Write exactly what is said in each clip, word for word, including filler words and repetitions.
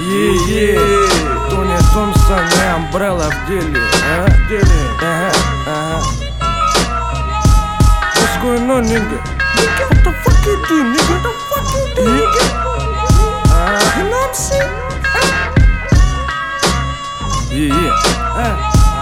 Е-е, Тони Томпсон и Umbrella в деле, а? В деле, ага, ага. What's going on, nigga? Nigga, what the fuck you do, nigga? What the fuck you do, nigga? Uh, you know what I'm saying? Е-е, а?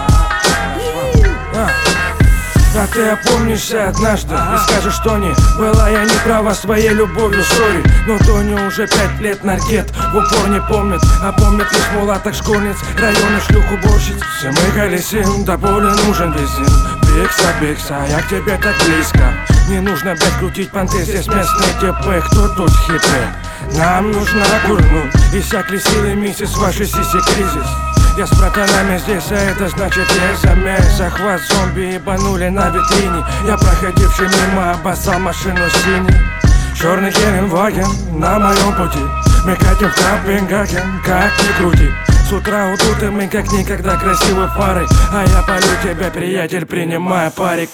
А? А ты опомнишься однажды и скажешь, Тони, была я не права своей любовью, сори. Но Тони уже пять лет наркет в упор не помнит, а помнит лишь мулаток, школьниц, районы шлюх, уборщиц. Все мы колесим, до боли нужен бензин. Бикса, бикса, я к тебе так близко. Не нужно, блядь, крутить понты, здесь местные типы. Кто тут хиппи? Нам нужно курнуть. Иссякли силы, миссис, ваши сиси кризис. Я с братанами здесь, а это значит я замер. Захват зомби ебанули на витрине. Я, проходивший мимо, обоссал машину синий. Черный Геленваген на моем пути. Мы катим в Копенгаген, как ни крути. С утра удуты мы как никогда красивой парой. А я полю тебя, приятель, принимая парик.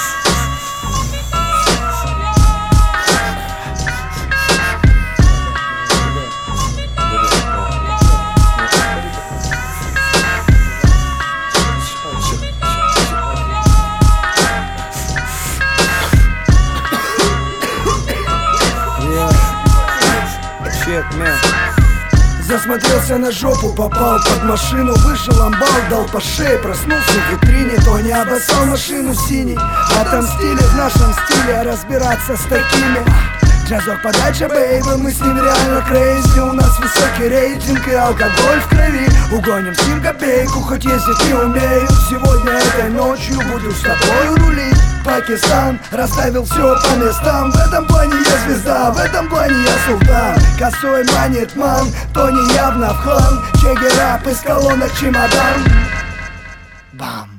Засмотрелся на жопу, попал под машину, вышел амбал, дал по шее, проснулся в витрине. Тони обоссал машину синий. Отомстили в нашем стиле, разбираться с такими. Джазор подача, бейбы, мы с ним реально крейзи. У нас высокий рейтинг и алкоголь в крови. Угоним с ним копейку, хоть ездить не умею. Сегодня этой ночью буду с тобой рулить. Пакистан расставил все по местам. В этом плане я звезда, в этом плане я султан. Косой манит ман, Тони явно в хлам. Чегерап из колонок чемодан. Бам.